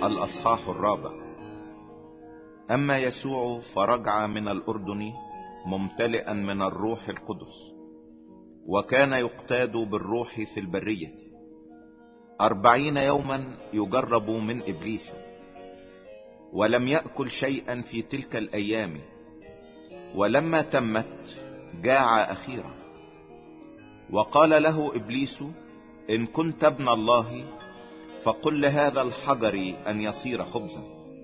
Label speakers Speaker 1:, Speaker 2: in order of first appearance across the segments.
Speaker 1: الأصحاح 4. أما يسوع فرجع من الأردن ممتلئا من الروح القدس، وكان يقتاد بالروح في البرية 40 يوما يجرب من إبليس، ولم يأكل شيئا في تلك الأيام، ولما تمت جاع أخيرا. وقال له إبليس: إن كنت ابن الله فقل لهذا الحجر أن يصير خبزا.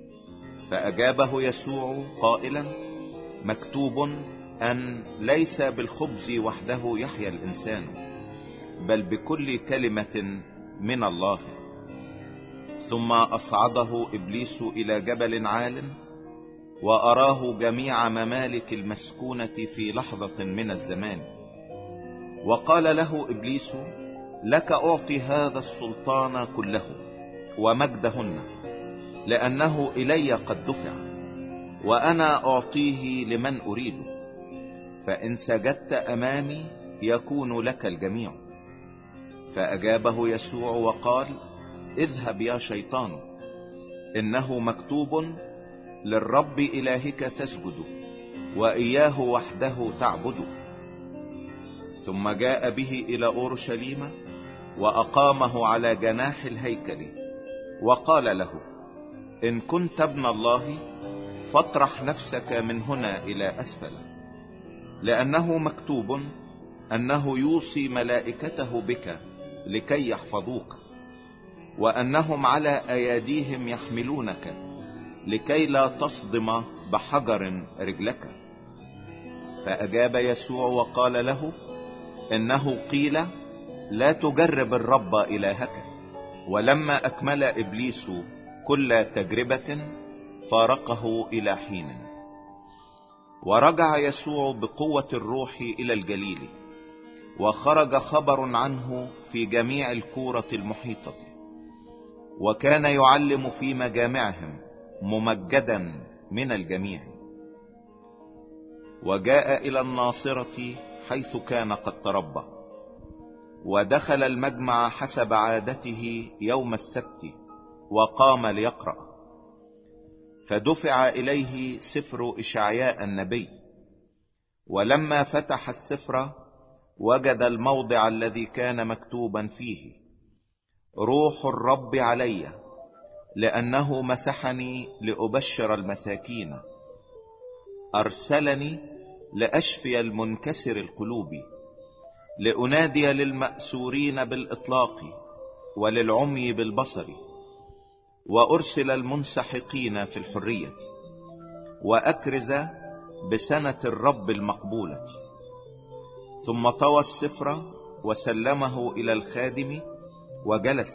Speaker 1: فأجابه يسوع قائلا: مكتوب أن ليس بالخبز وحده يحيا الإنسان، بل بكل كلمة من الله. ثم أصعده إبليس إلى جبل عال، وأراه جميع ممالك المسكونة في لحظة من الزمان، وقال له إبليس: لك أعطي هذا السلطان كله ومجدهن، لأنه إلي قد دفع، وأنا أعطيه لمن أريد، فإن سجدت أمامي يكون لك الجميع. فأجابه يسوع وقال: اذهب يا شيطان، إنه مكتوب: للرب إلهك تسجد، وإياه وحده تعبد. ثم جاء به إلى أورشليم، وأقامه على جناح الهيكل، وقال له: إن كنت ابن الله فاطرح نفسك من هنا إلى أسفل، لأنه مكتوب أنه يوصي ملائكته بك لكي يحفظوك، وأنهم على أيديهم يحملونك، لكي لا تصدم بحجر رجلك. فأجاب يسوع وقال له: إنه قيل: لا تجرب الرب إلهك. ولما أكمل إبليس كل تجربة فارقه إلى حين. ورجع يسوع بقوة الروح إلى الجليل، وخرج خبر عنه في جميع الكورة المحيطة، وكان يعلم في مجامعهم ممجدا من الجميع. وجاء إلى الناصرة حيث كان قد تربى، ودخل المجمع حسب عادته يوم السبت، وقام ليقرأ. فدفع إليه سفر إشعياء النبي، ولما فتح السفر وجد الموضع الذي كان مكتوبا فيه: روح الرب علي، لأنه مسحني لأبشر المساكين، أرسلني لأشفي المنكسر القلوب، لأنادي للمأسورين بالإطلاق، وللعمي بالبصر، وأرسل المنسحقين في الحرية، وأكرز بسنة الرب المقبولة. ثم طوى السفر وسلمه إلى الخادم وجلس.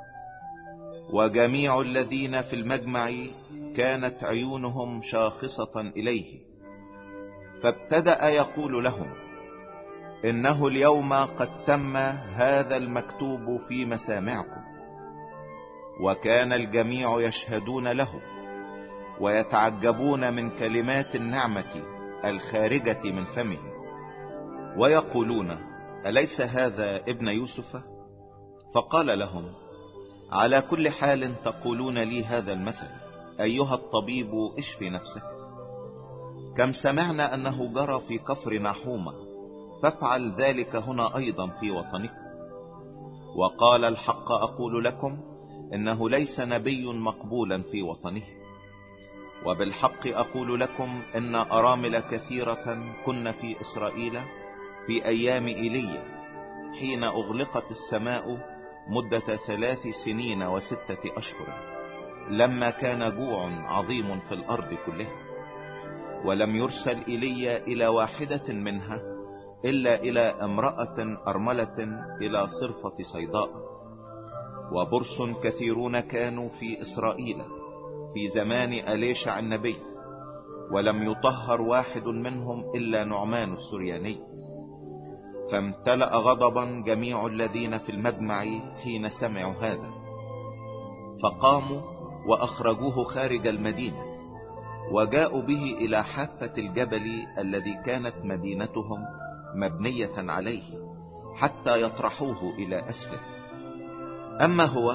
Speaker 1: وجميع الذين في المجمع كانت عيونهم شاخصة إليه، فابتدأ يقول لهم: إنه اليوم قد تم هذا المكتوب في مسامعكم. وكان الجميع يشهدون له، ويتعجبون من كلمات النعمة الخارجة من فمه، ويقولون: أليس هذا ابن يوسف؟ فقال لهم: على كل حال تقولون لي هذا المثل: أيها الطبيب اشفي نفسك. كم سمعنا أنه جرى في كفر نحومة، فافعل ذلك هنا أيضا في وطنك. وقال: الحق أقول لكم إنه ليس نبي مقبولا في وطنه. وبالحق أقول لكم إن أرامل كثيرة كن في إسرائيل في أيام إيليا، حين أغلقت السماء مدة 3 سنين و6 أشهر، لما كان جوع عظيم في الأرض كلها. ولم يرسل إيليا إلى واحدة منها إلا إلى امرأة أرملة إلى صرفة صيداء. وبرص كثيرون كانوا في إسرائيل في زمان أليشع النبي، ولم يطهر واحد منهم إلا نعمان السرياني. فامتلأ غضبا جميع الذين في المجمع حين سمعوا هذا، فقاموا وأخرجوه خارج المدينة، وجاءوا به إلى حافة الجبل الذي كانت مدينتهم مبنية عليه، حتى يطرحوه إلى أسفل. أما هو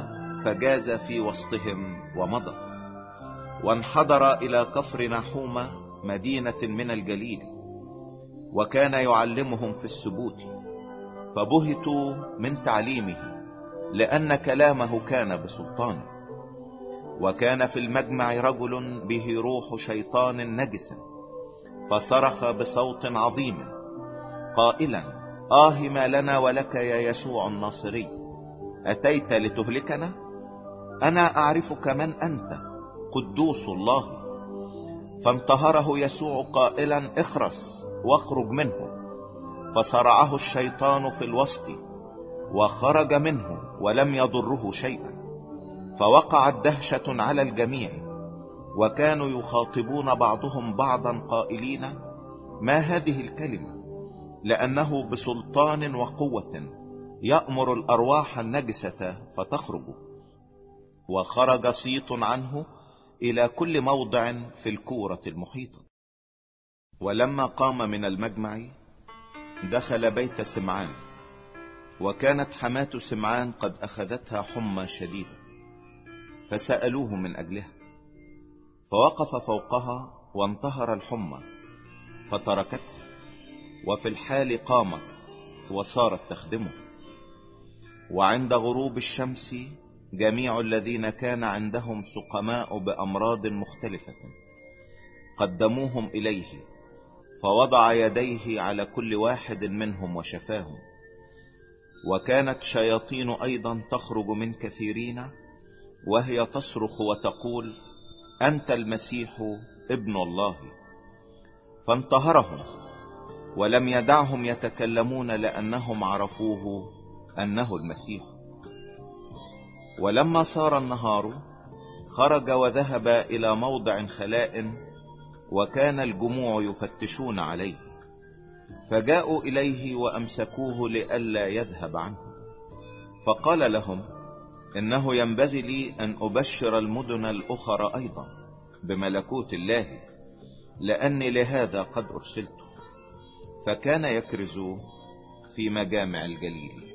Speaker 1: فجاز في وسطهم ومضى، وانحدر الى كفر نحومة مدينة من الجليل، وكان يعلمهم في السبوت، فبهتوا من تعليمه لان كلامه كان بسلطان. وكان في المجمع رجل به روح شيطان نجس، فصرخ بصوت عظيم قائلا: ما لنا ولك يا يسوع الناصري، اتيت لتهلكنا؟ انا اعرفك من انت، قدوس الله. فانتهره يسوع قائلا: اخرس واخرج منه. فصرعه الشيطان في الوسط وخرج منه ولم يضره شيئا. فوقعت دهشة على الجميع، وكانوا يخاطبون بعضهم بعضا قائلين: ما هذه الكلمة؟ لأنه بسلطان وقوة يأمر الأرواح النجسة فتخرج. وخرج صيت عنه إلى كل موضع في الكورة المحيطة. ولما قام من المجمع دخل بيت سمعان، وكانت حماة سمعان قد أخذتها حمى شديدة، فسألوه من أجلها، فوقف فوقها وانتهر الحمى فتركتها، وفي الحال قامت وصارت تخدمه. وعند غروب الشمس جميع الذين كان عندهم سقماء بأمراض مختلفة قدموهم إليه، فوضع يديه على كل واحد منهم وشفاهم. وكانت شياطين أيضا تخرج من كثيرين، وهي تصرخ وتقول: أنت المسيح ابن الله. فانتهرهم ولم يدعهم يتكلمون، لأنهم عرفوه أنه المسيح. ولما صار النهار خرج وذهب إلى موضع خلاء، وكان الجموع يفتشون عليه، فجاءوا إليه وأمسكوه لئلا يذهب عنه. فقال لهم: إنه ينبغي لي أن أبشر المدن الأخرى أيضا بملكوت الله، لأني لهذا قد أرسلت. فكان يكرز في مجامع الجليل.